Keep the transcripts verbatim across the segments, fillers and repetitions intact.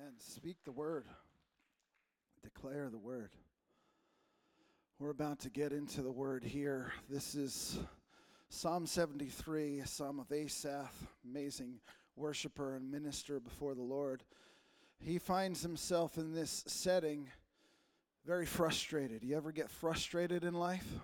Amen. Speak the word. Declare the word. We're about to get into the word here. This is Psalm seventy-three, a psalm of Asaph, amazing worshiper and minister before the Lord. He finds himself in this setting very frustrated. You ever get frustrated in life?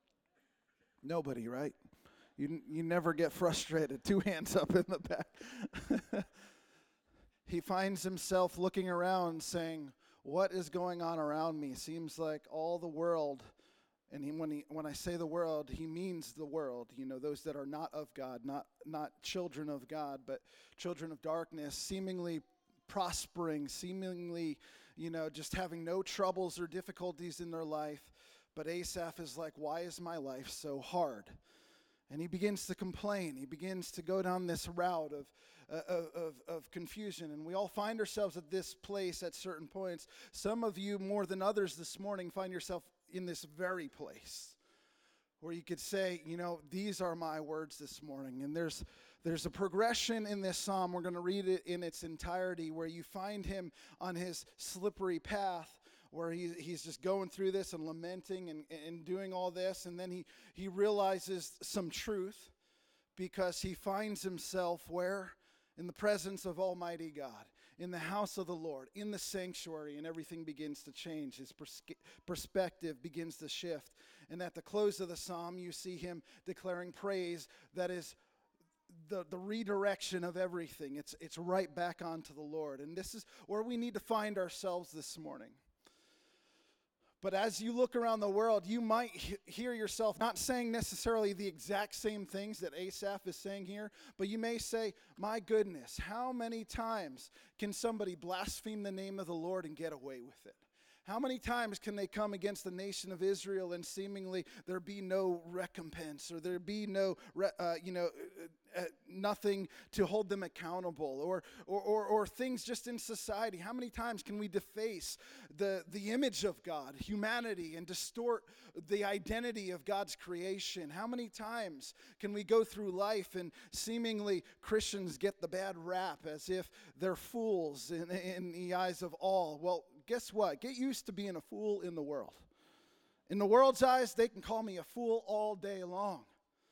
Nobody, right? You, you never get frustrated. Two hands up in the back. He finds himself looking around saying, what is going on around me? Seems like all the world, and he, when he when I say the world, he means the world, you know, those that are not of God, not not children of God, but children of darkness, seemingly prospering, seemingly, you know, just having no troubles or difficulties in their life. But Asaph is like, why is my life so hard? And he begins to complain. He begins to go down this route of, uh, of, of confusion. And we all find ourselves at this place at certain points. Some of you, more than others this morning, find yourself in this very place where you could say, you know, these are my words this morning. And there's there's a progression in this psalm. We're going to read it in its entirety, where you find him on his slippery path, where he, he's just going through this and lamenting and, and doing all this. And then he, he realizes some truth, because he finds himself where? In the presence of Almighty God, in the house of the Lord, in the sanctuary, and everything begins to change. His pers- perspective begins to shift. And at the close of the psalm, you see him declaring praise that is the, the redirection of everything. It's, it's right back onto the Lord. And this is where we need to find ourselves this morning. But as you look around the world, you might he- hear yourself not saying necessarily the exact same things that Asaph is saying here, but you may say, my goodness, how many times can somebody blaspheme the name of the Lord and get away with it? How many times can they come against the nation of Israel and seemingly there be no recompense, or there be no, uh, you know, uh, nothing to hold them accountable, or, or or or things just in society? How many times can we deface the, the image of God, humanity, and distort the identity of God's creation? How many times can we go through life and seemingly Christians get the bad rap as if they're fools in, in the eyes of all? Well, guess what? Get used to being a fool in the world. In the world's eyes, they can call me a fool all day long.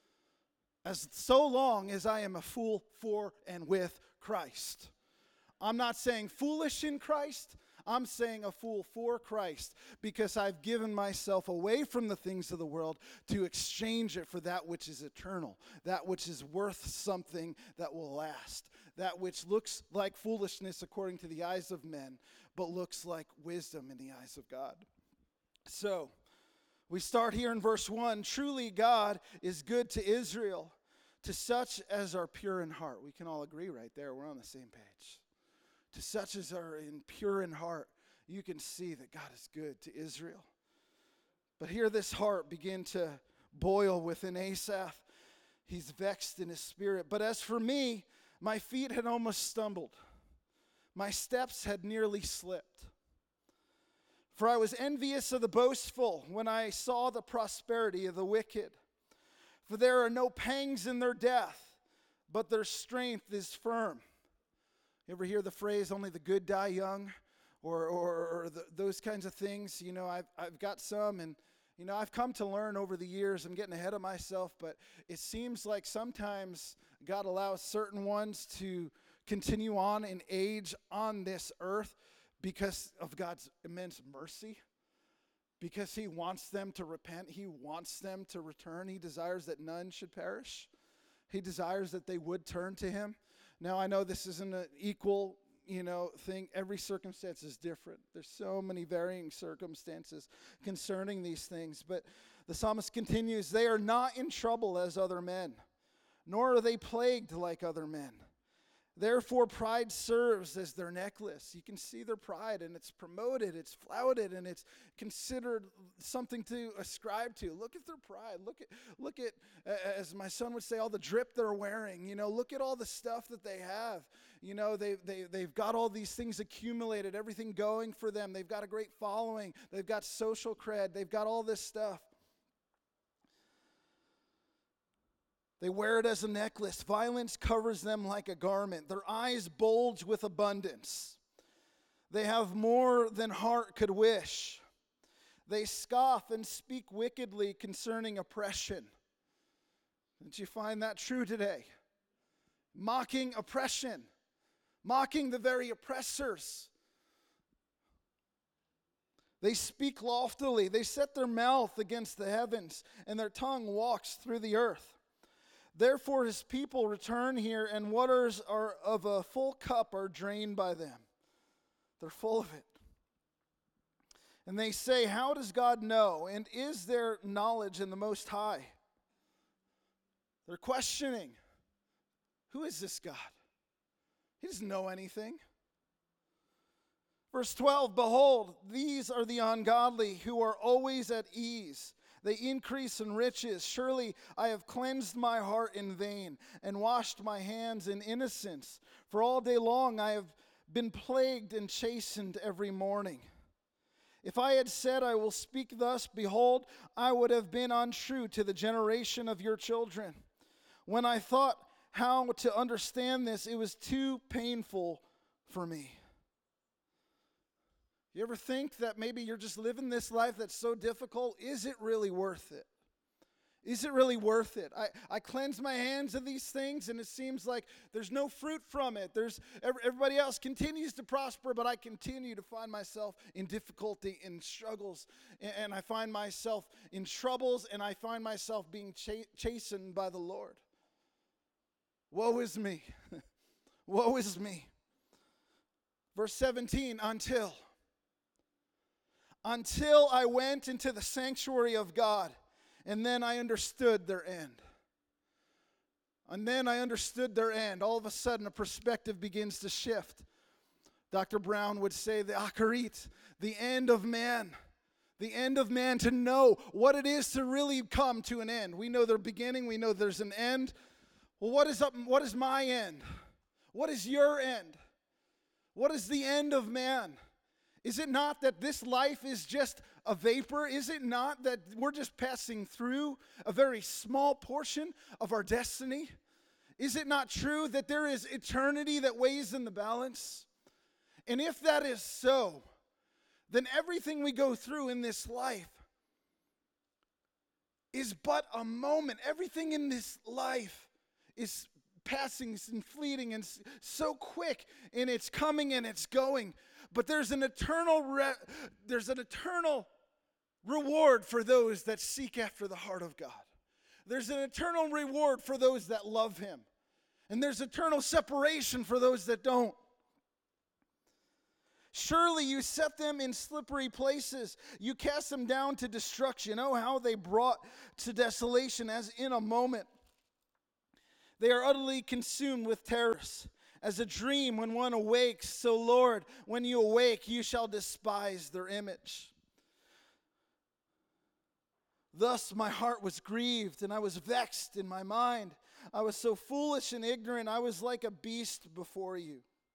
As so long as I am a fool for and with Christ. I'm not saying foolish in Christ. I'm saying a fool for Christ, because I've given myself away from the things of the world to exchange it for that which is eternal, that which is worth something that will last, that which looks like foolishness according to the eyes of men, but looks like wisdom in the eyes of God. So, we start here in verse one. Truly God is good to Israel, to such as are pure in heart. We can all agree right there. We're on the same page. To such as are in pure in heart, you can see that God is good to Israel. But here this heart begin to boil within Asaph. He's vexed in his spirit. But as for me, my feet had almost stumbled. My steps had nearly slipped. For I was envious of the boastful when I saw the prosperity of the wicked. For there are no pangs in their death, but their strength is firm. You ever hear the phrase, only the good die young, or or, or the, those kinds of things? You know, I've I've got some, and you know, I've come to learn over the years. I'm getting ahead of myself, but it seems like sometimes God allows certain ones to continue on in age on this earth because of God's immense mercy. Because he wants them to repent. He wants them to return. He desires that none should perish. He desires that they would turn to him. Now, I know this isn't an equal, you know, thing. Every circumstance is different. There's so many varying circumstances concerning these things. But the psalmist continues, they are not in trouble as other men, nor are they plagued like other men. Therefore, pride serves as their necklace. You can see their pride, and it's promoted, it's flouted, and it's considered something to ascribe to. Look at their pride. Look at, look at, as my son would say, all the drip they're wearing. You know, look at all the stuff that they have. You know, they, they, they've got all these things accumulated, everything going for them. They've got a great following. They've got social cred. They've got all this stuff. They wear it as a necklace. Violence covers them like a garment. Their eyes bulge with abundance. They have more than heart could wish. They scoff and speak wickedly concerning oppression. Did you find that true today? Mocking oppression. Mocking the very oppressors. They speak loftily. They set their mouth against the heavens, and their tongue walks through the earth. Therefore his people return here, and waters are of a full cup are drained by them. They're full of it. And they say, how does God know? And is there knowledge in the Most High? They're questioning. Who is this God? He doesn't know anything. Verse twelve, behold, these are the ungodly who are always at ease. They increase in riches. Surely I have cleansed my heart in vain and washed my hands in innocence. For all day long I have been plagued and chastened every morning. If I had said, I will speak thus, behold, I would have been untrue to the generation of your children. When I thought how to understand this, it was too painful for me. You ever think that maybe you're just living this life that's so difficult? Is it really worth it? Is it really worth it? I, I cleanse my hands of these things, and it seems like there's no fruit from it. There's everybody else continues to prosper, but I continue to find myself in difficulty, in struggles, and, and I find myself in troubles, and I find myself being ch- chastened by the Lord. Woe is me. Woe is me. Verse seventeen, until. Until I went into the sanctuary of God. And then I understood their end. And then I understood their end. All of a sudden, a perspective begins to shift. Doctor Brown would say the akarit, the end of man. The end of man, to know what it is to really come to an end. We know their beginning. We know there's an end. Well, what is up? What is my end? What is your end? What is the end of man? Is it not that this life is just a vapor? Is it not that we're just passing through a very small portion of our destiny? Is it not true that there is eternity that weighs in the balance? And if that is so, then everything we go through in this life is but a moment. Everything in this life is passing and fleeting and so quick, and it's coming and it's going. But there's an eternal re- there's an eternal reward for those that seek after the heart of God. There's an eternal reward for those that love him. And there's eternal separation for those that don't. Surely you set them in slippery places. You cast them down to destruction. Oh, how they brought to desolation as in a moment. They are utterly consumed with terrors. As a dream when one awakes, so Lord, when you awake, you shall despise their image. Thus my heart was grieved, and I was vexed in my mind. I was so foolish and ignorant, I was like a beast before you.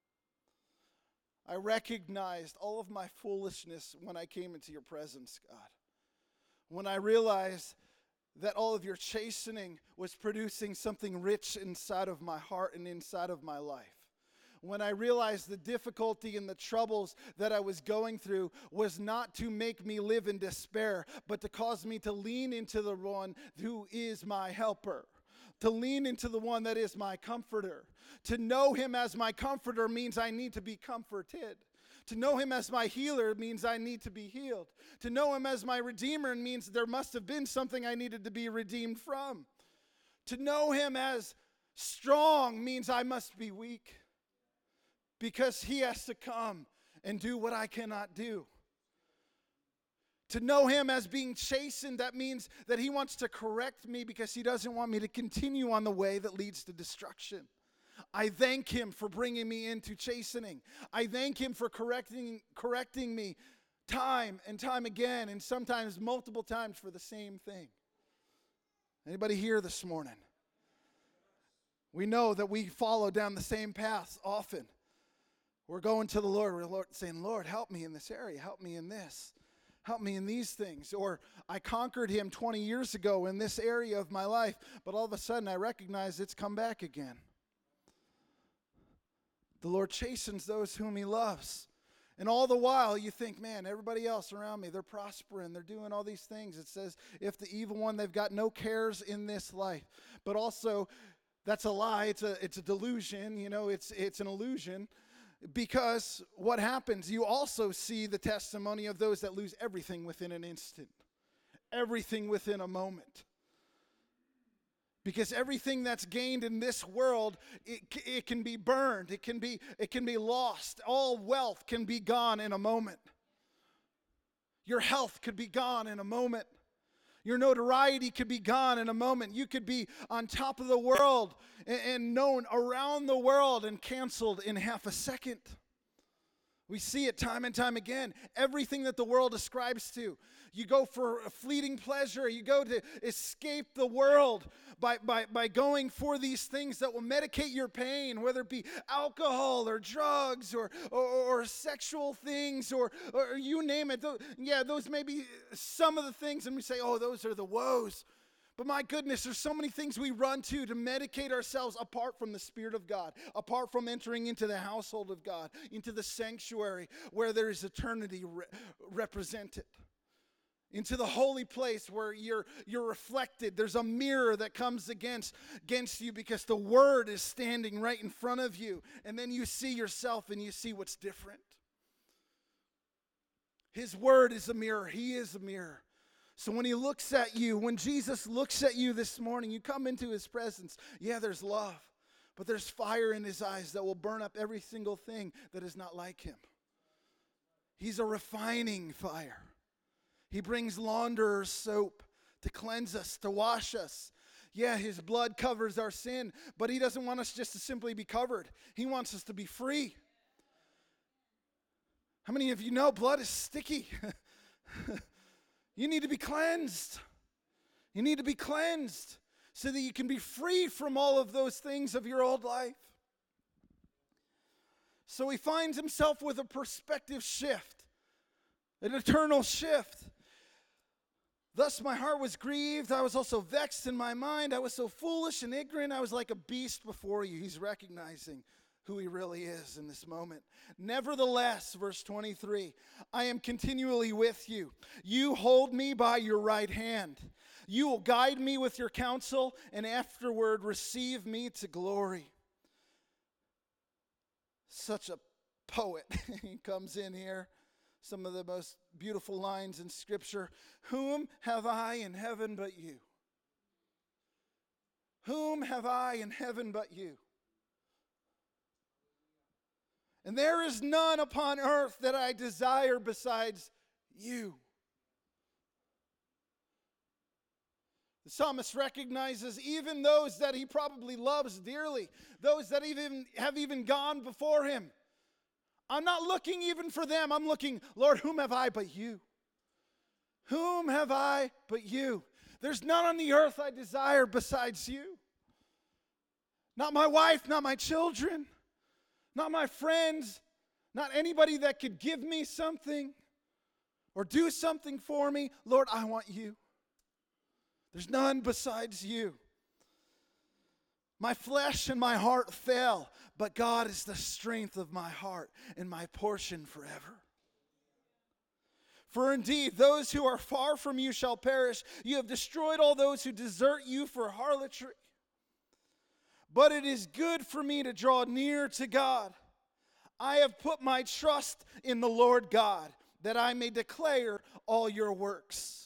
I recognized all of my foolishness when I came into your presence, God. When I realized that all of your chastening was producing something rich inside of my heart and inside of my life. When I realized the difficulty and the troubles that I was going through was not to make me live in despair, but to cause me to lean into the one who is my helper. To lean into the one that is my comforter. To know him as my comforter means I need to be comforted. To know him as my healer means I need to be healed. To know him as my redeemer means there must have been something I needed to be redeemed from. To know him as strong means I must be weak. Because he has to come and do what I cannot do. To know him as being chastened, that means that he wants to correct me because he doesn't want me to continue on the way that leads to destruction. I thank him for bringing me into chastening. I thank him for correcting, correcting me time and time again, and sometimes multiple times for the same thing. Anybody here this morning? We know that we follow down the same paths often. We're going to the Lord, we're Lord, saying, Lord, help me in this area, help me in this, help me in these things. Or I conquered him twenty years ago in this area of my life, but all of a sudden I recognize it's come back again. The Lord chastens those whom he loves. And all the while you think, man, everybody else around me, they're prospering, they're doing all these things. It says, if the evil one, they've got no cares in this life. But also, that's a lie. It's a it's a delusion. You know, it's it's an illusion. Because what happens, you also see the testimony of those that lose everything within an instant. Everything within a moment. Because everything that's gained in this world, it, it can be burned. It can be, it can be lost. All wealth can be gone in a moment. Your health could be gone in a moment. Your notoriety could be gone in a moment. You could be on top of the world and, and known around the world and canceled in half a second. We see it time and time again. Everything that the world ascribes to. You go for a fleeting pleasure. You go to escape the world by, by, by going for these things that will medicate your pain, whether it be alcohol or drugs or, or, or sexual things or, or you name it. Yeah, those may be some of the things, and we say, oh, those are the woes. But my goodness, there's so many things we run to to medicate ourselves apart from the Spirit of God, apart from entering into the household of God, into the sanctuary where there is eternity re- represented. Into the holy place where you're you're reflected. There's a mirror that comes against, against you because the Word is standing right in front of you. And then you see yourself and you see what's different. His Word is a mirror. He is a mirror. So when He looks at you, when Jesus looks at you this morning, you come into His presence. Yeah, there's love. But there's fire in His eyes that will burn up every single thing that is not like Him. He's a refining fire. He brings launderer's soap to cleanse us, to wash us. Yeah, His blood covers our sin, but He doesn't want us just to simply be covered. He wants us to be free. How many of you know blood is sticky? You need to be cleansed. You need to be cleansed so that you can be free from all of those things of your old life. So he finds himself with a perspective shift, an eternal shift. Thus my heart was grieved. I was also vexed in my mind. I was so foolish and ignorant. I was like a beast before you. He's recognizing who he really is in this moment. Nevertheless, verse twenty-three, I am continually with you. You hold me by your right hand. You will guide me with your counsel, and afterward receive me to glory. Such a poet. He comes in here. Some of the most beautiful lines in Scripture. Whom have I in heaven but you? Whom have I in heaven but you? And there is none upon earth that I desire besides you. The psalmist recognizes even those that he probably loves dearly, those that even have even gone before him. I'm not looking even for them. I'm looking, Lord, whom have I but you? Whom have I but you? There's none on the earth I desire besides you. Not my wife, not my children, not my friends, not anybody that could give me something or do something for me. Lord, I want you. There's none besides you. My flesh and my heart fail, but God is the strength of my heart and my portion forever. For indeed, those who are far from you shall perish. You have destroyed all those who desert you for harlotry. But it is good for me to draw near to God. I have put my trust in the Lord God, that I may declare all your works.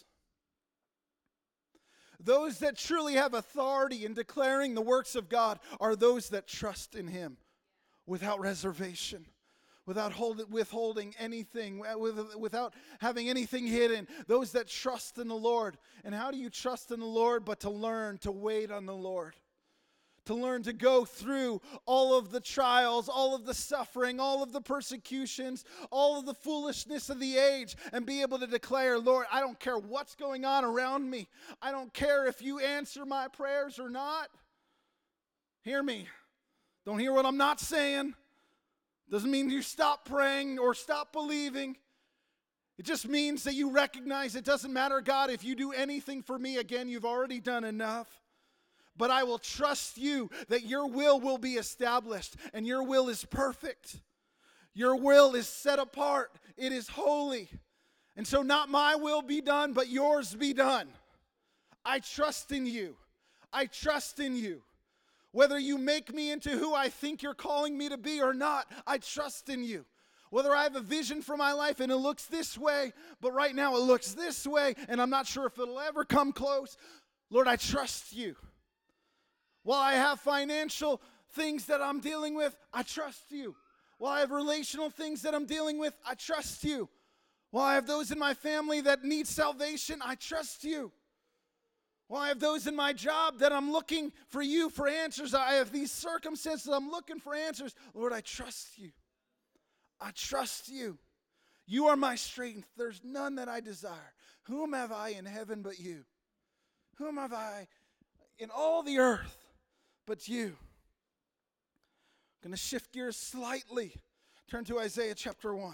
Those that truly have authority in declaring the works of God are those that trust in Him without reservation, without hold, withholding anything, without having anything hidden. Those that trust in the Lord. And how do you trust in the Lord but to learn to wait on the Lord? To learn to go through all of the trials, all of the suffering, all of the persecutions, all of the foolishness of the age, and be able to declare, Lord, I don't care what's going on around me. I don't care if you answer my prayers or not. Hear me. Don't hear what I'm not saying. Doesn't mean you stop praying or stop believing. It just means that you recognize it doesn't matter, God, if you do anything for me again, you've already done enough. But I will trust you that your will will be established and your will is perfect. Your will is set apart. It is holy. And so not my will be done, but yours be done. I trust in you. I trust in you. Whether you make me into who I think you're calling me to be or not, I trust in you. Whether I have a vision for my life and it looks this way, but right now it looks this way, and I'm not sure if it'll ever come close. Lord, I trust you. While I have financial things that I'm dealing with, I trust you. While I have relational things that I'm dealing with, I trust you. While I have those in my family that need salvation, I trust you. While I have those in my job that I'm looking for you for answers, I have these circumstances I'm looking for answers. Lord, I trust you. I trust you. You are my strength. There's none that I desire. Whom have I in heaven but you? Whom have I in all the earth but you? I'm going to shift gears slightly. Turn to Isaiah chapter one.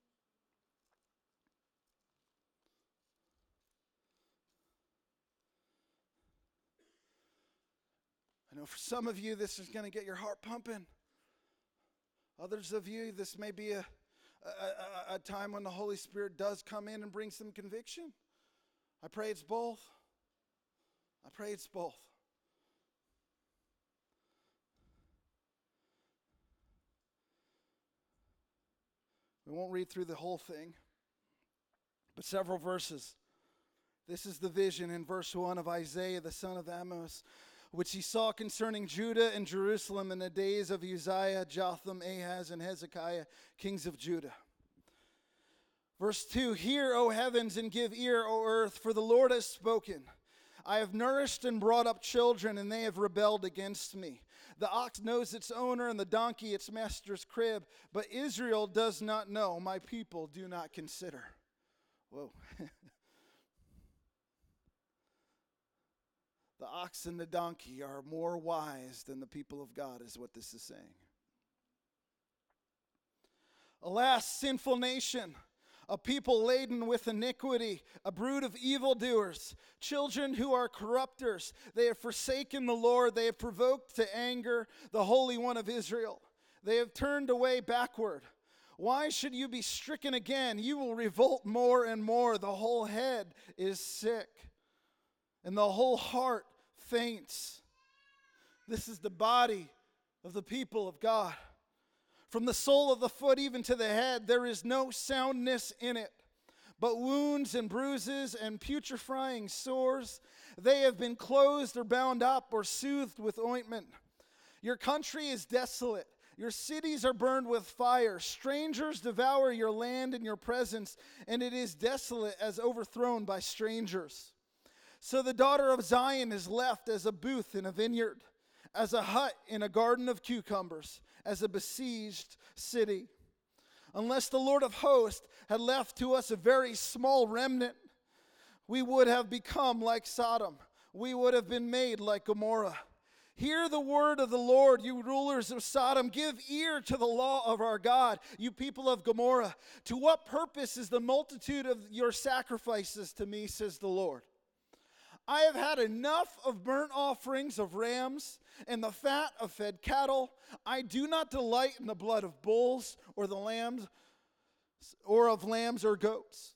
I know for some of you, this is going to get your heart pumping. Others of you, this may be a, a, a, a time when the Holy Spirit does come in and bring some conviction. I pray it's both. I pray it's both. We won't read through the whole thing, but several verses. This is the vision in verse one of Isaiah, the son of Amos, which he saw concerning Judah and Jerusalem in the days of Uzziah, Jotham, Ahaz, and Hezekiah, kings of Judah. Verse two, hear, O heavens, and give ear, O earth, for the Lord has spoken. I have nourished and brought up children, and they have rebelled against me. The ox knows its owner, and the donkey its master's crib, but Israel does not know, my people do not consider. Whoa. The ox and the donkey are more wise than the people of God, is what this is saying. Alas, sinful nation, a people laden with iniquity, a brood of evildoers, children who are corrupters. They have forsaken the Lord. They have provoked to anger the Holy One of Israel. They have turned away backward. Why should you be stricken again? You will revolt more and more. The whole head is sick, and the whole heart faints. This is the body of the people of God. From the sole of the foot even to the head, there is no soundness in it, but wounds and bruises and putrefying sores. They have been closed or bound up or soothed with ointment. Your country is desolate. Your cities are burned with fire. Strangers devour your land in your presence, and it is desolate as overthrown by strangers. So the daughter of Zion is left as a booth in a vineyard, as a hut in a garden of cucumbers, as a besieged city. Unless the Lord of hosts had left to us a very small remnant, we would have become like Sodom. We would have been made like Gomorrah. Hear the word of the Lord, you rulers of Sodom. Give ear to the law of our God, you people of Gomorrah. To what purpose is the multitude of your sacrifices to me, says the Lord? I have had enough of burnt offerings of rams and the fat of fed cattle. I do not delight in the blood of bulls or the lambs or of lambs or goats.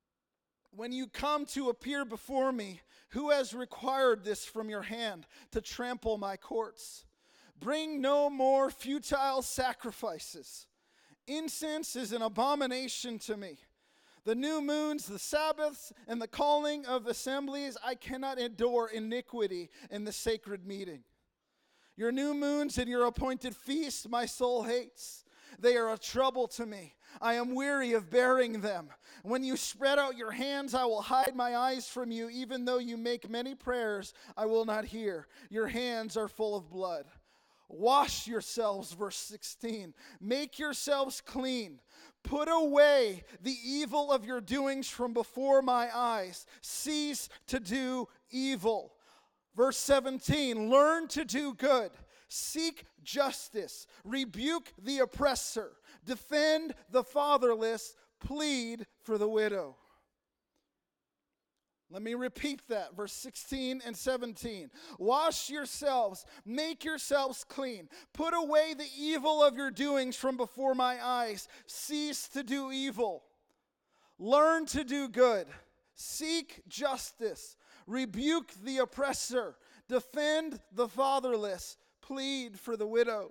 When you come to appear before me, who has required this from your hand to trample my courts? Bring no more futile sacrifices. Incense is an abomination to me. The new moons, the Sabbaths, and the calling of assemblies, I cannot endure iniquity in the sacred meeting. Your new moons and your appointed feasts my soul hates. They are a trouble to me. I am weary of bearing them. When you spread out your hands, I will hide my eyes from you. Even though you make many prayers, I will not hear. Your hands are full of blood. Wash yourselves, verse sixteen. Make yourselves clean. Put away the evil of your doings from before my eyes. Cease to do evil. Verse seventeen, learn to do good. Seek justice. Rebuke the oppressor. Defend the fatherless. Plead for the widow. Let me repeat that, verse sixteen and seventeen. Wash yourselves, make yourselves clean. Put away the evil of your doings from before my eyes. Cease to do evil. Learn to do good. Seek justice. Rebuke the oppressor. Defend the fatherless. Plead for the widow.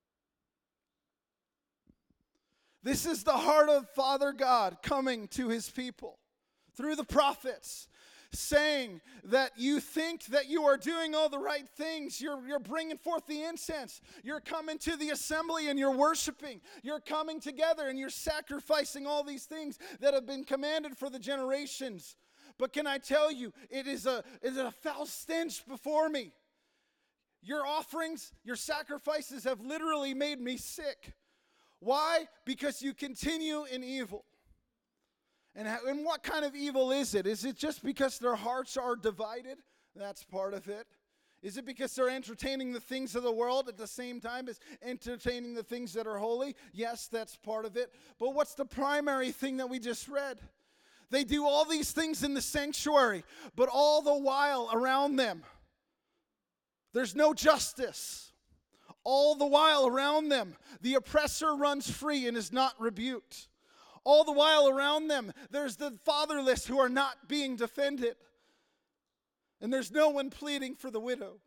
This is the heart of Father God coming to his people through the prophets, saying that you think that you are doing all the right things. You're, you're bringing forth the incense. You're coming to the assembly and you're worshiping. You're coming together and you're sacrificing all these things that have been commanded for the generations. But can I tell you, it is a, it is a foul stench before me. Your offerings, your sacrifices have literally made me sick. Why? Because you continue in evil. And, how, and what kind of evil is it? Is it just because their hearts are divided? That's part of it. Is it because they're entertaining the things of the world at the same time as entertaining the things that are holy? Yes, that's part of it. But what's the primary thing that we just read? They do all these things in the sanctuary, but all the while around them, there's no justice. All the while around them, the oppressor runs free and is not rebuked. All the while around them, there's the fatherless who are not being defended. And there's no one pleading for the widow.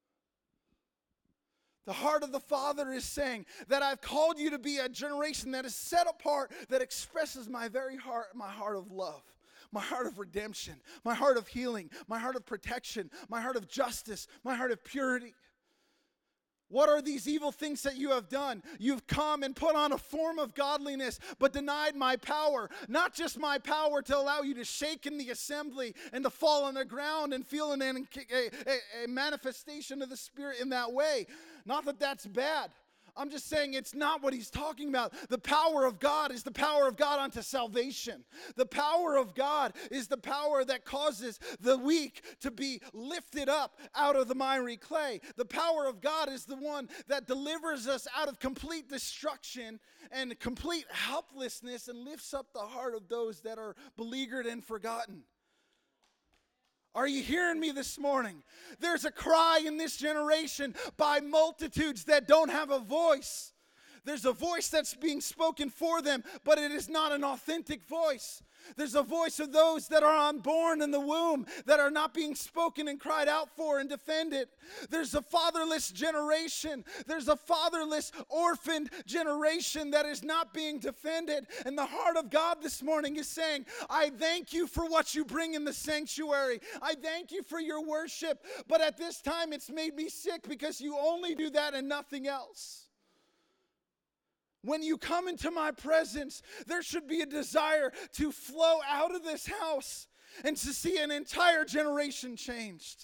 The heart of the Father is saying that I've called you to be a generation that is set apart, that expresses my very heart, my heart of love, my heart of redemption, my heart of healing, my heart of protection, my heart of justice, my heart of purity. What are these evil things that you have done? You've come and put on a form of godliness, but denied my power. Not just my power to allow you to shake in the assembly and to fall on the ground and feel an, a, a, a manifestation of the Spirit in that way. Not that that's bad. I'm just saying it's not what he's talking about. The power of God is the power of God unto salvation. The power of God is the power that causes the weak to be lifted up out of the miry clay. The power of God is the one that delivers us out of complete destruction and complete helplessness and lifts up the heart of those that are beleaguered and forgotten. Are you hearing me this morning? There's a cry in this generation by multitudes that don't have a voice. There's a voice that's being spoken for them, but it is not an authentic voice. There's a voice of those that are unborn in the womb that are not being spoken and cried out for and defended. There's a fatherless generation. There's a fatherless, orphaned generation that is not being defended. And the heart of God this morning is saying, I thank you for what you bring in the sanctuary. I thank you for your worship. But at this time, it's made me sick because you only do that and nothing else. When you come into my presence, there should be a desire to flow out of this house and to see an entire generation changed.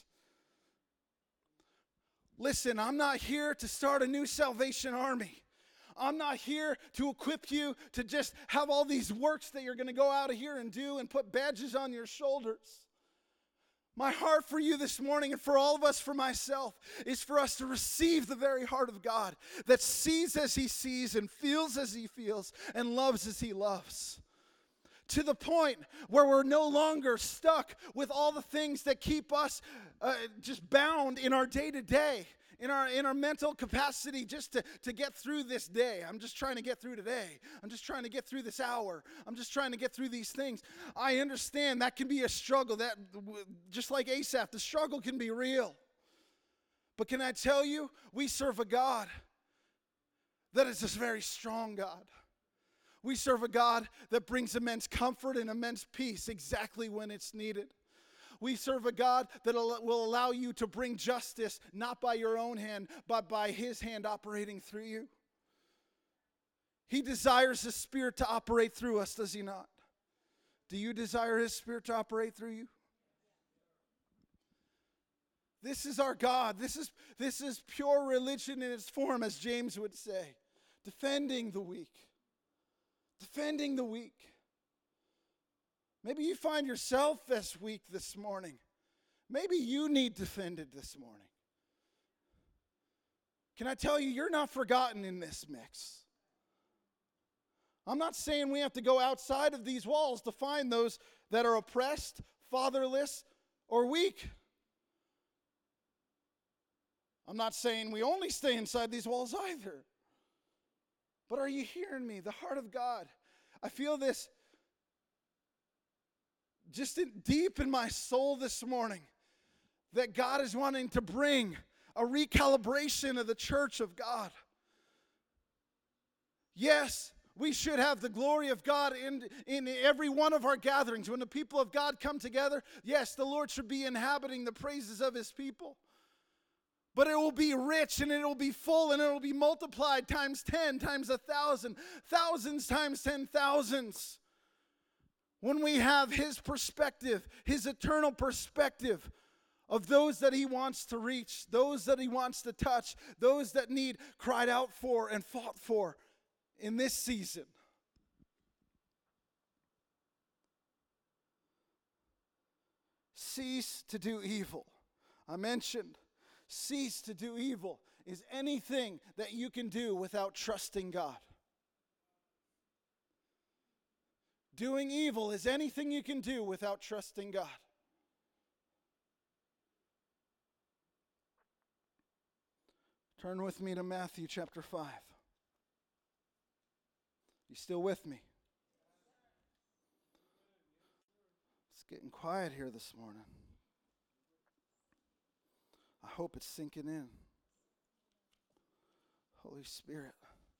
Listen, I'm not here to start a new Salvation Army. I'm not here to equip you to just have all these works that you're going to go out of here and do and put badges on your shoulders. My heart for you this morning, and for all of us, for myself, is for us to receive the very heart of God that sees as he sees and feels as he feels and loves as he loves. To the point where we're no longer stuck with all the things that keep us uh, just bound in our day-to-day, in our in our mental capacity just to, to get through this day. I'm just trying to get through today. I'm just trying to get through this hour. I'm just trying to get through these things. I understand that can be a struggle. That just like Asaph, the struggle can be real. But can I tell you, we serve a God that is a very strong God. We serve a God that brings immense comfort and immense peace exactly when it's needed. We serve a God that will allow you to bring justice, not by your own hand, but by his hand operating through you. He desires his Spirit to operate through us, does he not? Do you desire his Spirit to operate through you? This is our God. This is, this is pure religion in its form, as James would say. Defending the weak. Defending the weak. Maybe you find yourself this weak this morning. Maybe you need defended this morning. Can I tell you, you're not forgotten in this mix. I'm not saying we have to go outside of these walls to find those that are oppressed, fatherless, or weak. I'm not saying we only stay inside these walls either. But are you hearing me? The heart of God. I feel this just in, deep in my soul this morning, that God is wanting to bring a recalibration of the church of God. Yes, we should have the glory of God in, in every one of our gatherings. When the people of God come together, yes, the Lord should be inhabiting the praises of his people. But it will be rich, and it will be full, and it will be multiplied times ten, times a thousand, thousands times ten thousands. When we have his perspective, his eternal perspective of those that he wants to reach, those that he wants to touch, those that need cried out for and fought for in this season. Cease to do evil. I mentioned cease to do evil is anything that you can do without trusting God. Doing evil is anything you can do without trusting God. Turn with me to Matthew chapter five. You still with me? It's getting quiet here this morning. I hope it's sinking in. Holy Spirit.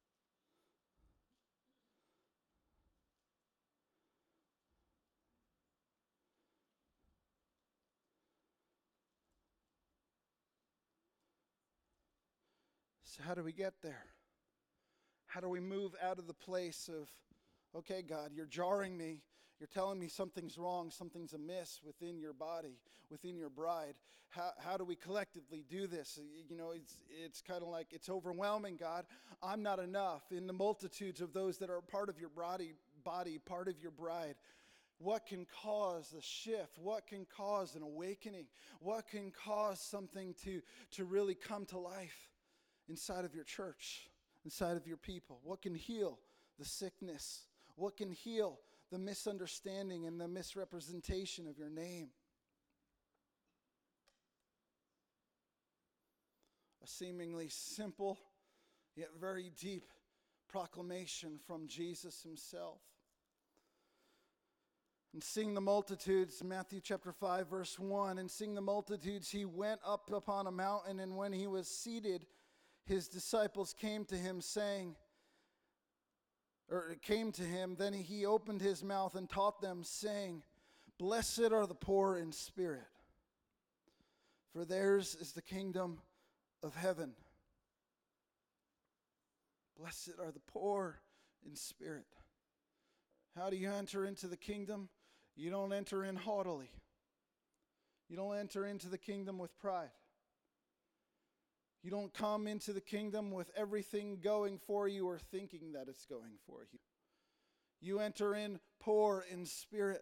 So how do we get there? How do we move out of the place of, okay, God, you're jarring me. You're telling me something's wrong, something's amiss within your body, within your bride. How how do we collectively do this? You know, it's it's kind of like, it's overwhelming, God. I'm not enough. In the multitudes of those that are part of your body, body, part of your bride, what can cause a shift? What can cause an awakening? What can cause something to, to really come to life inside of your church, inside of your people? What can heal the sickness? What can heal the misunderstanding and the misrepresentation of your name? A seemingly simple yet very deep proclamation from Jesus himself. And seeing the multitudes, Matthew chapter five, verse one, and seeing the multitudes, he went up upon a mountain, and when he was seated, his disciples came to him, saying, or it came to him, then he opened his mouth and taught them, saying, Blessed are the poor in spirit, for theirs is the kingdom of heaven. Blessed are the poor in spirit. How do you enter into the kingdom? You don't enter in haughtily. You don't enter into the kingdom with pride. You don't come into the kingdom with everything going for you or thinking that it's going for you. You enter in poor in spirit,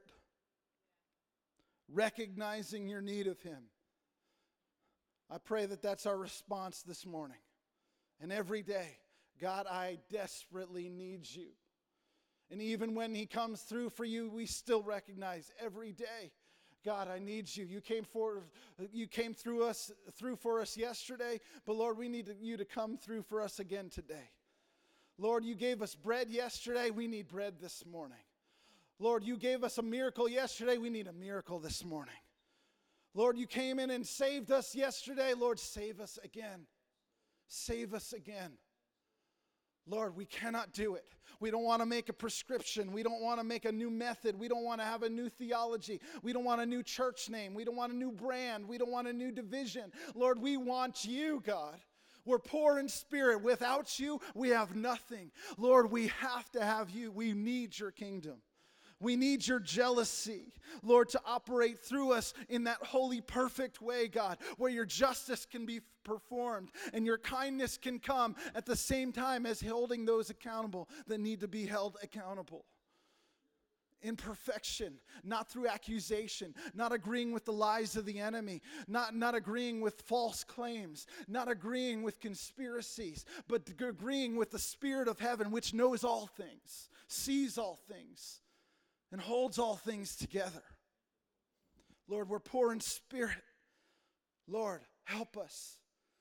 recognizing your need of him. I pray that that's our response this morning and every day. God, I desperately need you. And even when he comes through for you, we still recognize every day, God, I need you. You came for, you came through us, through for us yesterday, but Lord, we need you to come through for us again today. Lord, you gave us bread yesterday. We need bread this morning. Lord, you gave us a miracle yesterday. We need a miracle this morning. Lord, you came in and saved us yesterday. Lord, save us again. Save us again. Lord, we cannot do it. We don't want to make a prescription. We don't want to make a new method. We don't want to have a new theology. We don't want a new church name. We don't want a new brand. We don't want a new division. Lord, we want you, God. We're poor in spirit. Without you, we have nothing. Lord, we have to have you. We need your kingdom. We need your jealousy, Lord, to operate through us in that holy, perfect way, God, where your justice can be performed and your kindness can come at the same time as holding those accountable that need to be held accountable. In perfection, not through accusation, not agreeing with the lies of the enemy, not, not agreeing with false claims, not agreeing with conspiracies, but agreeing with the Spirit of heaven, which knows all things, sees all things, and holds all things together. Lord, we're poor in spirit. Lord, help us.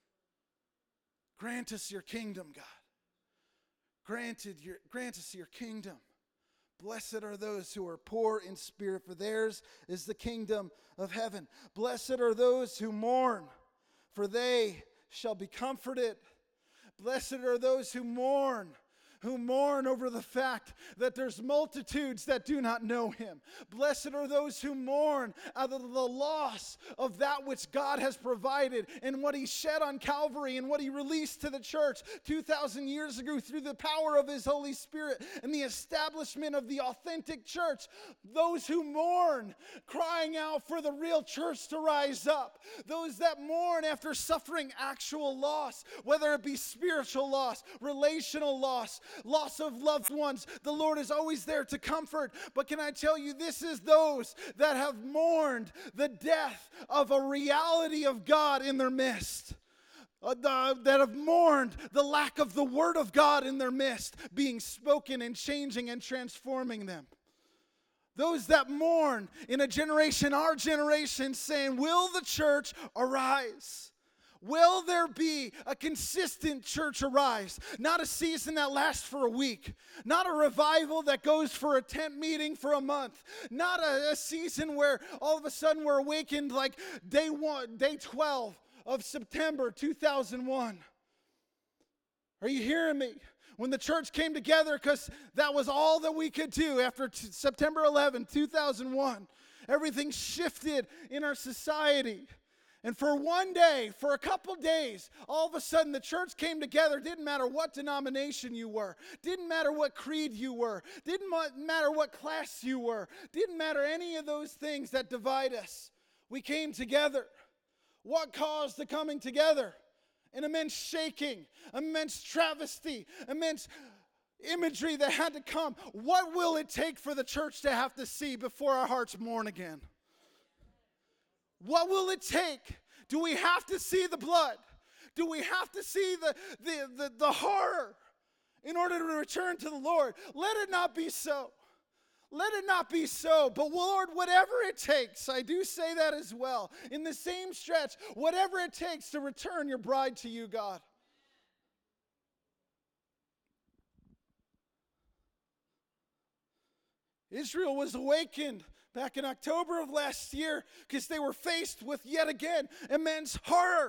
Grant us your kingdom, God. Granted your, grant us your kingdom. Blessed are those who are poor in spirit, for theirs is the kingdom of heaven. Blessed are those who mourn, for they shall be comforted. Blessed are those who mourn, who mourn over the fact that there's multitudes that do not know him. Blessed are those who mourn out of the loss of that which God has provided and what he shed on Calvary and what he released to the church two thousand years ago through the power of his Holy Spirit and the establishment of the authentic church. Those who mourn, crying out for the real church to rise up. Those that mourn after suffering actual loss, whether it be spiritual loss, relational loss, loss of loved ones. The Lord is always there to comfort. But can I tell you, this is those that have mourned the death of a reality of God in their midst. Uh, the, that have mourned the lack of the word of God in their midst being spoken and changing and transforming them. Those that mourn in a generation, our generation, saying, will the church arise? Will there be a consistent church arise? Not a season that lasts for a week. Not a revival that goes for a tent meeting for a month. Not a, a season where all of a sudden we're awakened like day one, day twelve of September two thousand one. Are you hearing me? When the church came together, because that was all that we could do after t- September eleventh, two thousand one. Everything shifted in our society. And for one day, for a couple days, all of a sudden the church came together. Didn't matter what denomination you were. Didn't matter what creed you were. Didn't matter what class you were. Didn't matter any of those things that divide us. We came together. What caused the coming together? An immense shaking, immense travesty, immense imagery that had to come. What will it take for the church to have to see before our hearts mourn again? What will it take? Do we have to see the blood? Do we have to see the, the, the, the horror in order to return to the Lord? Let it not be so. Let it not be so. But Lord, whatever it takes, I do say that as well. In the same stretch, whatever it takes to return your bride to you, God. Israel was awakened back in October of last year because they were faced with yet again immense horror.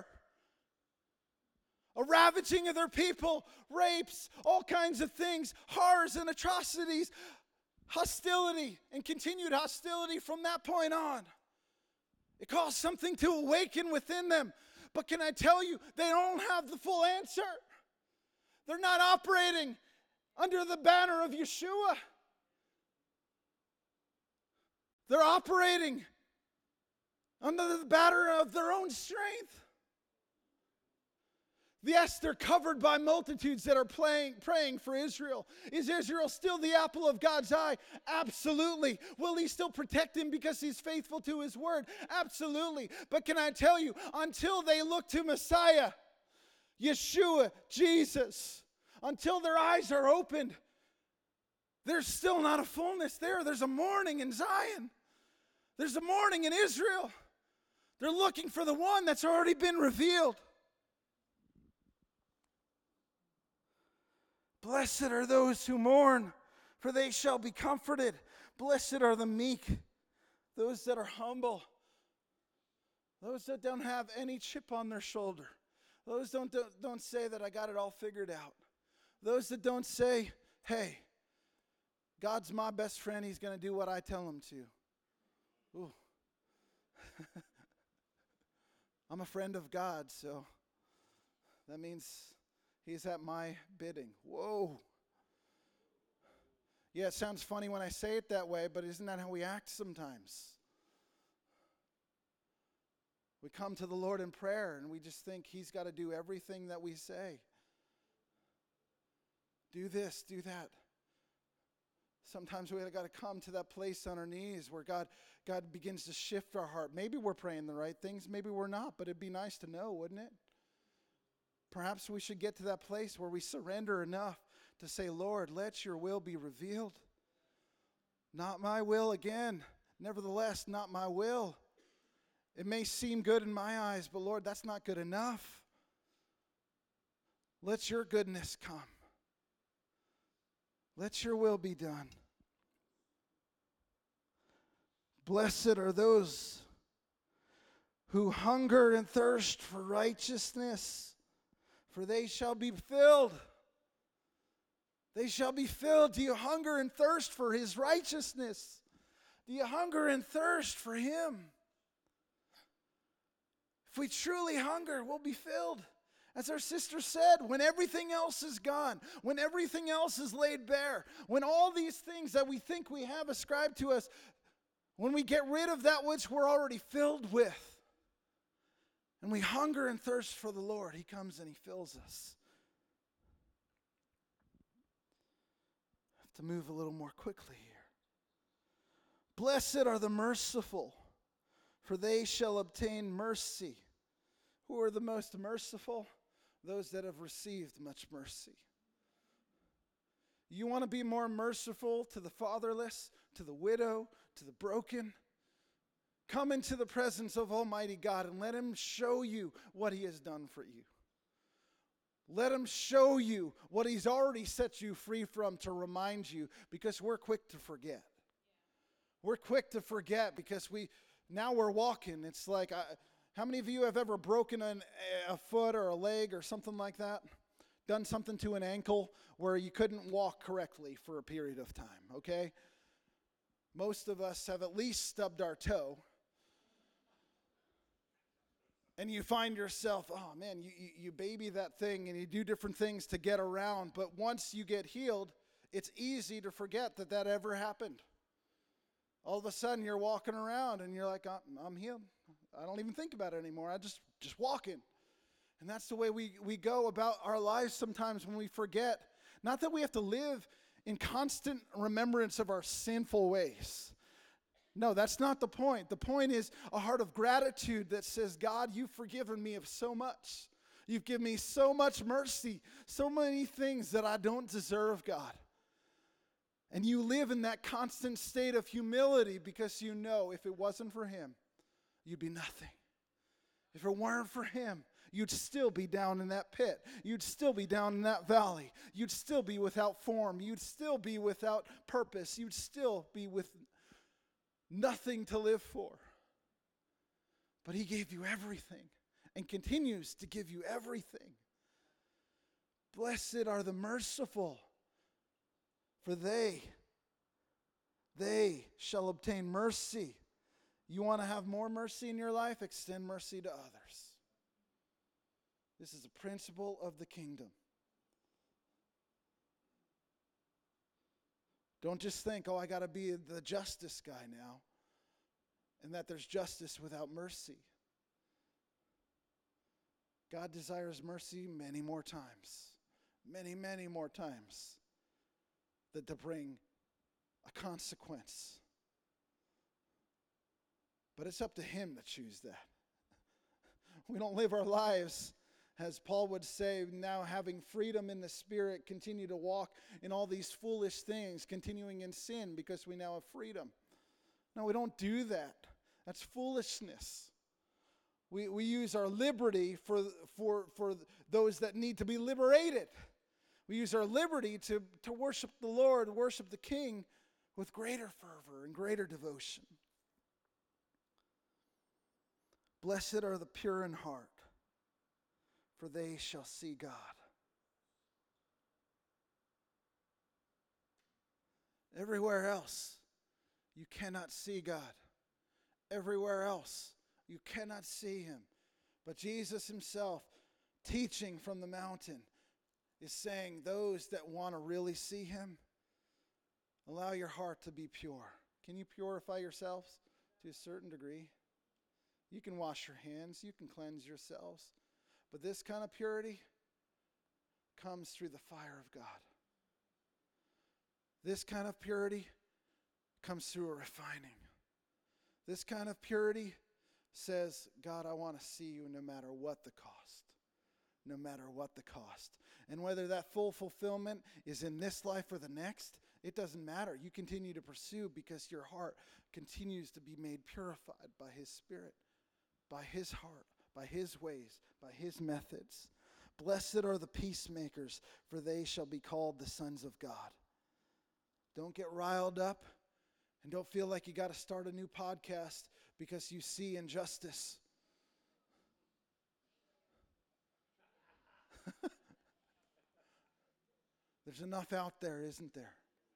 A ravaging of their people, rapes, all kinds of things, horrors and atrocities, hostility and continued hostility from that point on. It caused something to awaken within them. But can I tell you, they don't have the full answer. They're not operating under the banner of Yeshua. They're operating under the banner of their own strength. Yes, they're covered by multitudes that are playing, praying for Israel. Is Israel still the apple of God's eye? Absolutely. Will he still protect him because he's faithful to his word? Absolutely. But can I tell you, until they look to Messiah, Yeshua, Jesus, until their eyes are opened, there's still not a fullness there. There's a mourning in Zion. There's a mourning in Israel. They're looking for the one that's already been revealed. Blessed are those who mourn, for they shall be comforted. Blessed are the meek, those that are humble, those that don't have any chip on their shoulder, those don't, don't, don't say that I got it all figured out, those that don't say, hey, God's my best friend, he's going to do what I tell him to. Ooh. I'm a friend of God, so that means he's at my bidding. Whoa. Yeah, it sounds funny when I say it that way, but isn't that how we act sometimes? We come to the Lord in prayer and we just think he's got to do everything that we say. Do this, do that. Sometimes we got to come to that place on our knees where God, God begins to shift our heart. Maybe we're praying the right things, maybe we're not, but it'd be nice to know, wouldn't it? Perhaps we should get to that place where we surrender enough to say, Lord, let your will be revealed. Not my will again. Nevertheless, not my will. It may seem good in my eyes, but Lord, that's not good enough. Let your goodness come. Let your will be done. Blessed are those who hunger and thirst for righteousness, for they shall be filled. They shall be filled. Do you hunger and thirst for his righteousness? Do you hunger and thirst for him? If we truly hunger, we'll be filled. As our sister said, when everything else is gone, when everything else is laid bare, when all these things that we think we have ascribed to us, when we get rid of that which we're already filled with, and we hunger and thirst for the Lord, he comes and he fills us. I have to move a little more quickly here. Blessed are the merciful, for they shall obtain mercy. Who are the most merciful? Those that have received much mercy. You want to be more merciful to the fatherless, to the widow, to the broken? Come into the presence of Almighty God and let him show you what he has done for you. Let him show you what he's already set you free from, to remind you, because we're quick to forget. We're quick to forget because we now we're walking. It's like, I, how many of you have ever broken an, a foot or a leg or something like that? Done something to an ankle where you couldn't walk correctly for a period of time, okay? Most of us have at least stubbed our toe. And you find yourself, oh man, you, you, you baby that thing and you do different things to get around. But once you get healed, it's easy to forget that that ever happened. All of a sudden you're walking around and you're like, I'm, I'm healed. I don't even think about it anymore. I just, just walking. And that's the way we, we go about our lives sometimes when we forget. Not that we have to live in constant remembrance of our sinful ways. No, that's not the point. The point is a heart of gratitude that says, God, you've forgiven me of so much. You've given me so much mercy, so many things that I don't deserve, God. And you live in that constant state of humility because you know if it wasn't for him, you'd be nothing. If it weren't for him, you'd still be down in that pit. You'd still be down in that valley. You'd still be without form. You'd still be without purpose. You'd still be with nothing to live for. But he gave you everything and continues to give you everything. Blessed are the merciful, for they, they shall obtain mercy. You want to have more mercy in your life? Extend mercy to others. This is a principle of the kingdom. Don't just think, oh, I got to be the justice guy now, and that there's justice without mercy. God desires mercy many more times, many, many more times, that to bring a consequence. But it's up to him to choose that. We don't live our lives, as Paul would say, now having freedom in the Spirit, continue to walk in all these foolish things, continuing in sin because we now have freedom. No, we don't do that. That's foolishness. We we use our liberty for, for, for those that need to be liberated. We use our liberty to, to worship the Lord, worship the King with greater fervor and greater devotion. Blessed are the pure in heart, for they shall see God. Everywhere else, you cannot see God. Everywhere else, you cannot see him. But Jesus himself, teaching from the mountain, is saying, those that want to really see him, allow your heart to be pure. Can you purify yourselves to a certain degree? You can wash your hands, you can cleanse yourselves. But this kind of purity comes through the fire of God. This kind of purity comes through a refining. This kind of purity says, God, I want to see you no matter what the cost. No matter what the cost. And whether that full fulfillment is in this life or the next, it doesn't matter. You continue to pursue because your heart continues to be made purified by his Spirit. by his heart, by his ways, by his methods. Blessed are the peacemakers, for they shall be called the sons of God. Don't get riled up and don't feel like you got to start a new podcast because you see injustice. There's enough out there, isn't there?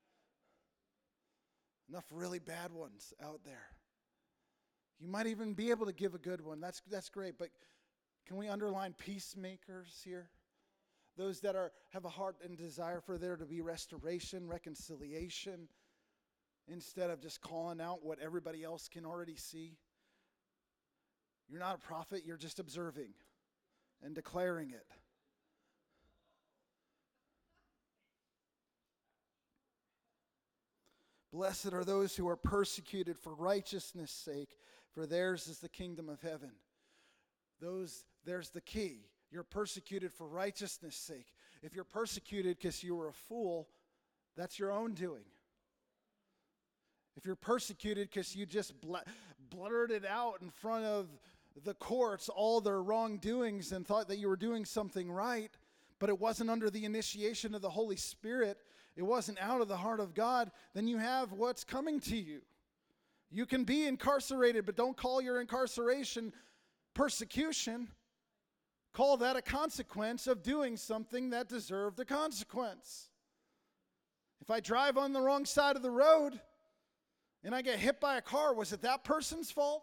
Enough really bad ones out there. You might even be able to give a good one. That's that's great, but can we underline peacemakers here? Those that are have a heart and desire for there to be restoration, reconciliation, instead of just calling out what everybody else can already see. You're not a prophet, you're just observing and declaring it. Blessed are those who are persecuted for righteousness' sake, for theirs is the kingdom of heaven. Those, there's the key. You're persecuted for righteousness' sake. If you're persecuted because you were a fool, that's your own doing. If you're persecuted because you just bl- blurted out in front of the courts all their wrongdoings and thought that you were doing something right, but it wasn't under the initiation of the Holy Spirit, it wasn't out of the heart of God, then you have what's coming to you. You can be incarcerated, but don't call your incarceration persecution. Call that a consequence of doing something that deserved a consequence. If I drive on the wrong side of the road and I get hit by a car, was it that person's fault?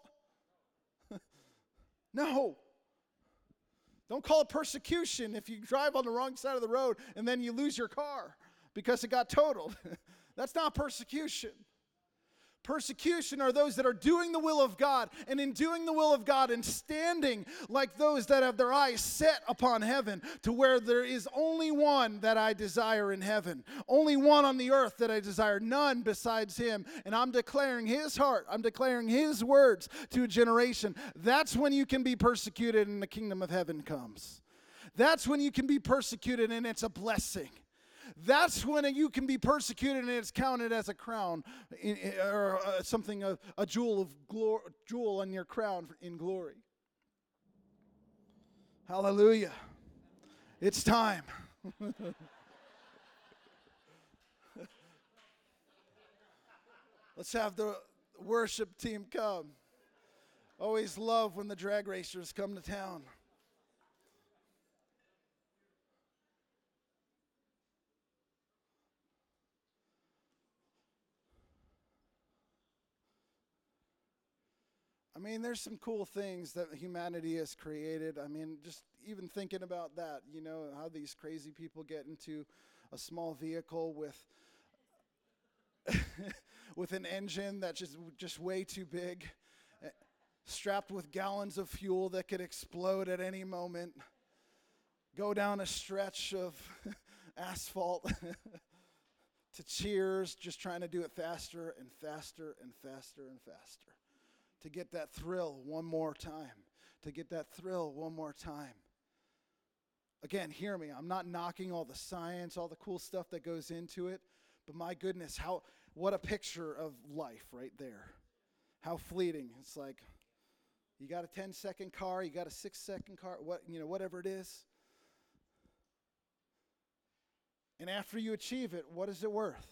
No. Don't call it persecution if you drive on the wrong side of the road and then you lose your car because it got totaled. That's not persecution. Persecution are those that are doing the will of God, and in doing the will of God and standing like those that have their eyes set upon heaven, to where there is only one that I desire in heaven, only one on the earth that I desire, none besides him, and I'm declaring his heart, I'm declaring his words to a generation. That's when you can be persecuted and the kingdom of heaven comes. That's when you can be persecuted and it's a blessing. That's when you can be persecuted and it's counted as a crown in, in, or uh, something, a, a jewel of glory, jewel on your crown in glory. Hallelujah. It's time. Let's have the worship team come. Always love when the drag racers come to town. I mean, there's some cool things that humanity has created. I mean, just even thinking about that, you know, how these crazy people get into a small vehicle with with an engine that's just, just way too big, strapped with gallons of fuel that could explode at any moment, go down a stretch of asphalt to Cheers, just trying to do it faster and faster and faster and faster. To get that thrill one more time. To get that thrill one more time. Again, hear me. I'm not knocking all the science, all the cool stuff that goes into it. But my goodness, how what a picture of life right there. How fleeting. It's like, you got a ten-second car, you got a six-second car, what you know, whatever it is. And after you achieve it, what is it worth?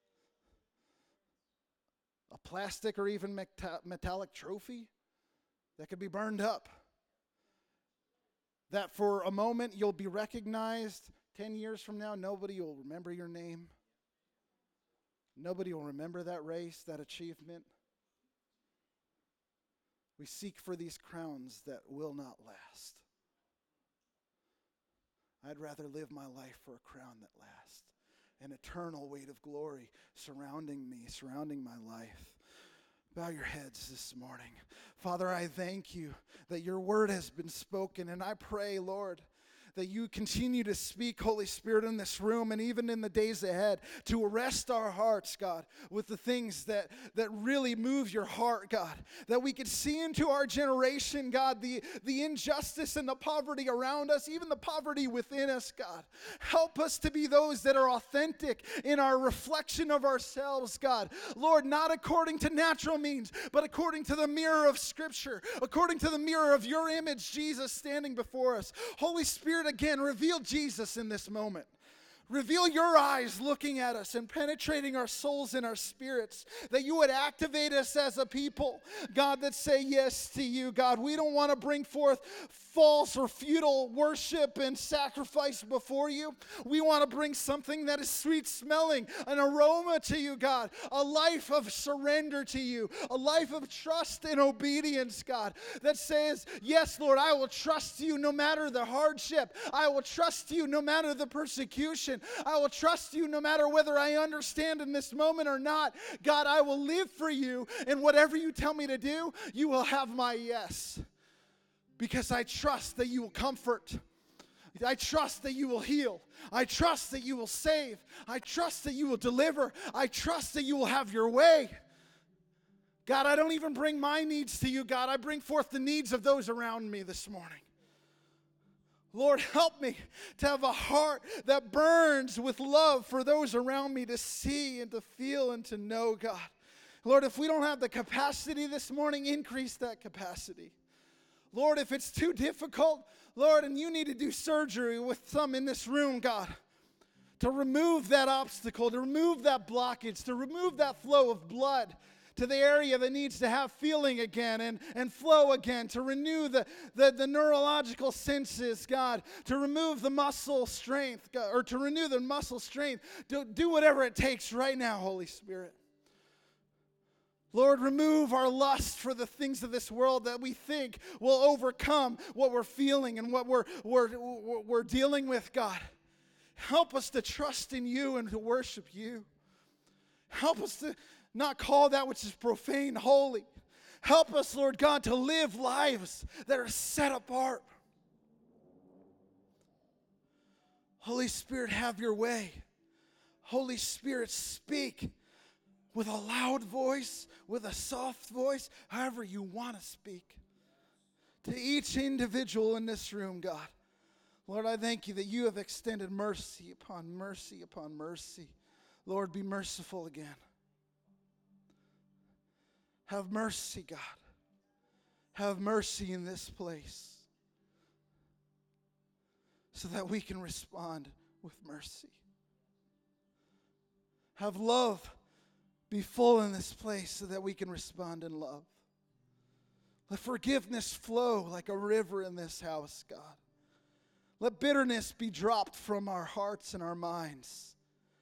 A plastic or even meta- metallic trophy that could be burned up. That for a moment you'll be recognized. Ten years from now, nobody will remember your name. Nobody will remember that race, that achievement. We seek for these crowns that will not last. I'd rather live my life for a crown that lasts. An eternal weight of glory surrounding me, surrounding my life. Bow your heads this morning. Father, I thank you that your word has been spoken, and I pray, Lord, that you continue to speak, Holy Spirit, in this room and even in the days ahead, to arrest our hearts, God, with the things that, that really move your heart, God. That we could see into our generation, God, the, the injustice and the poverty around us, even the poverty within us, God. Help us to be those that are authentic in our reflection of ourselves, God. Lord, not according to natural means, but according to the mirror of Scripture, according to the mirror of your image, Jesus, standing before us. Holy Spirit, again, reveal Jesus in this moment. Reveal your eyes looking at us and penetrating our souls and our spirits, that you would activate us as a people, God, that say yes to you, God. We don't want to bring forth false or futile worship and sacrifice before you. We want to bring something that is sweet smelling, an aroma to you, God, a life of surrender to you, a life of trust and obedience, God, that says, yes, Lord, I will trust you no matter the hardship. I will trust you no matter the persecution. I will trust you no matter whether I understand in this moment or not. God, I will live for you, and whatever you tell me to do, you will have my yes. Because I trust that you will comfort. I trust that you will heal. I trust that you will save. I trust that you will deliver. I trust that you will have your way. God, I don't even bring my needs to you, God. I bring forth the needs of those around me this morning. Lord, help me to have a heart that burns with love for those around me, to see and to feel and to know, God. Lord, if we don't have the capacity this morning, increase that capacity. Lord, if it's too difficult, Lord, and you need to do surgery with some in this room, God, to remove that obstacle, to remove that blockage, to remove that flow of blood to the area that needs to have feeling again and, and flow again, to renew the, the, the neurological senses, God, to remove the muscle strength, God, or to renew the muscle strength. Do, do whatever it takes right now, Holy Spirit. Lord, remove our lust for the things of this world that we think will overcome what we're feeling and what we're, we're, we're dealing with, God. Help us to trust in you and to worship you. Help us to not call that which is profane holy. Help us, Lord God, to live lives that are set apart. Holy Spirit, have your way. Holy Spirit, speak with a loud voice, with a soft voice, however you want to speak. To each individual in this room, God. Lord, I thank you that you have extended mercy upon mercy upon mercy. Lord, be merciful again. Have mercy, God. Have mercy in this place so that we can respond with mercy. Have love be full in this place so that we can respond in love. Let forgiveness flow like a river in this house, God. Let bitterness be dropped from our hearts and our minds.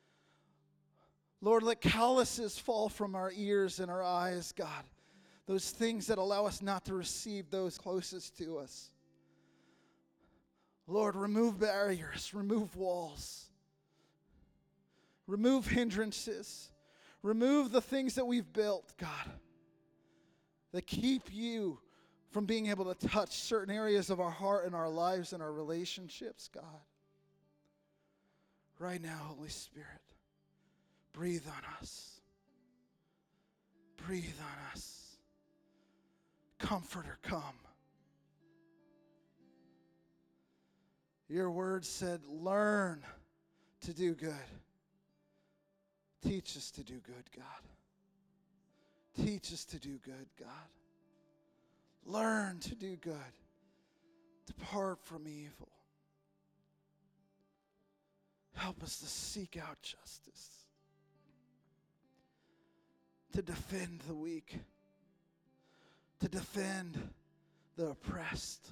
Lord, let calluses fall from our ears and our eyes, God. Those things that allow us not to receive those closest to us. Lord, remove barriers, remove walls. Remove hindrances. Remove the things that we've built, God, that keep you from being able to touch certain areas of our heart and our lives and our relationships, God. Right now, Holy Spirit, breathe on us. Breathe on us. Comforter, come. Your word said, learn to do good. Teach us to do good, God. Teach us to do good, God. Learn to do good. Depart from evil. Help us to seek out justice. To defend the weak. To defend the oppressed.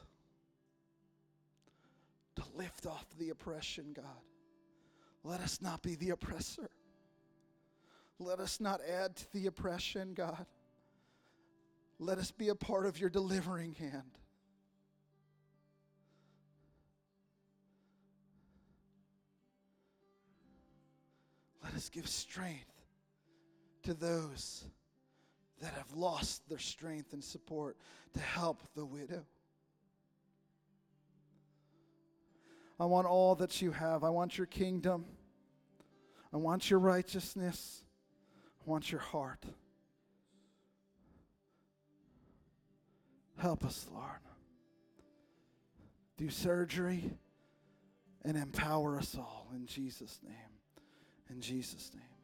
To lift off the oppression, God. Let us not be the oppressor. Let us not add to the oppression, God. Let us be a part of your delivering hand. Let us give strength to those that have lost their strength and support, to help the widow. I want all that you have. I want your kingdom. I want your righteousness. I want your heart. Help us, Lord. Do surgery and empower us all in Jesus' name. In Jesus' name.